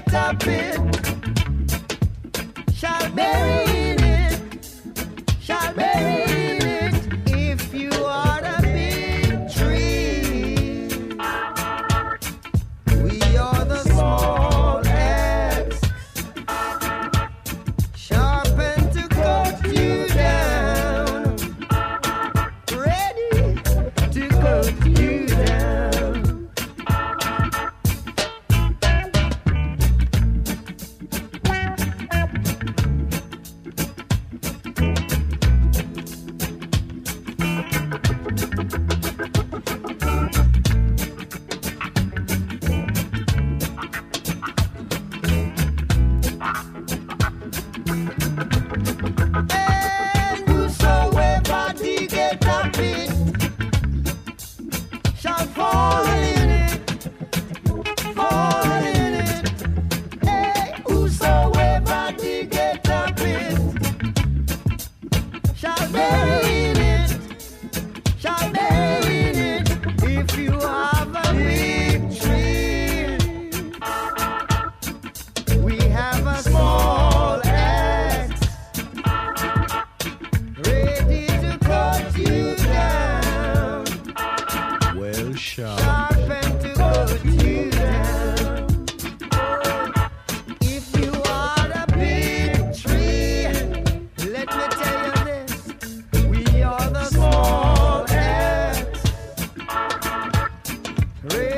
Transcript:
get up it, shall bury in it, shall bury in it. If you are a big tree, we are the small axe, sharpened to cut you down, ready to cut you down. And whosoever dig it up it shall fall in it, fall in it. Hey, whosoever dig it up it shall bury in it, shall bury in it. If you have a big tree, we have a small axe, ready to cut you down, Well, sharp. sharpened to cut you down. If you are a big tree, let me tell you this, we are the small axe, ready